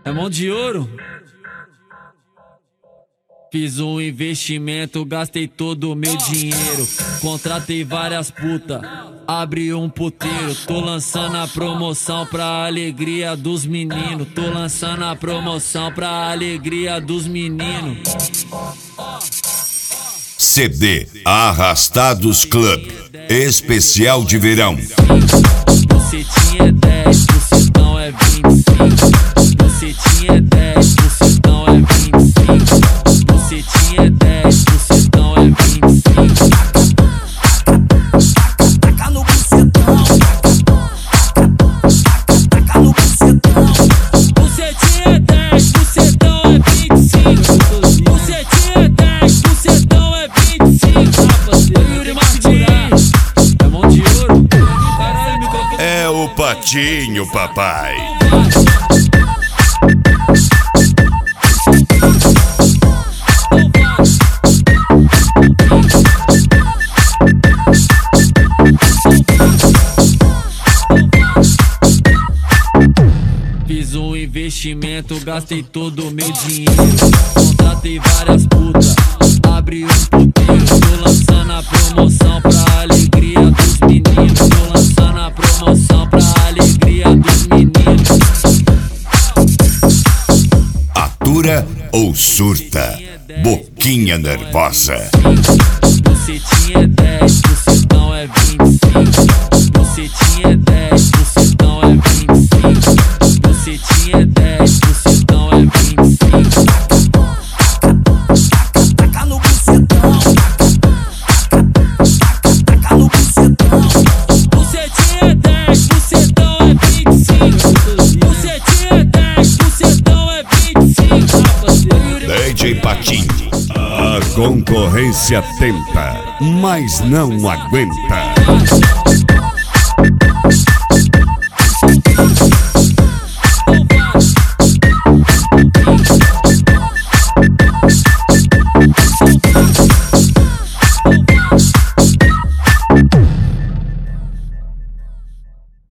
É mão de ouro. Fiz um investimento, gastei todo o meu dinheiro. Contratei várias putas, abri um puteiro. Tô lançando a promoção pra alegria dos meninos. Tô lançando a promoção pra alegria dos meninos. CD Arrastados Club, especial de verão. Você tinha 10, você então é 25. Você tinha 10, você então é 25. Você tinha 10, você então é 25. Taca no bucetão. Taca no bucetão. Você tinha 10, você então é 25. Você tinha 10, você então é 25. Yuri Martins, é mão de ouro. Caralho, microfone. É o Patinho, papai. Fiz um investimento, gastei todo o meu dinheiro. Contratei várias putas, abri um puteiro. Tô lançando a promoção pra alegria dos meninos. Tô lançando a promoção pra alegria dos meninos. Atura ou surta? Boquinha nervosa. Você tinha 10, você então é 25. Você tinha 10, você então é 25. Você tinha 10, você então é 25. Taca no bucetão. Taca no bucetão. Você tinha 10, você então é 25. Você tinha 10, você então é 25. DJ Patinho. A concorrência tenta, mas não aguenta.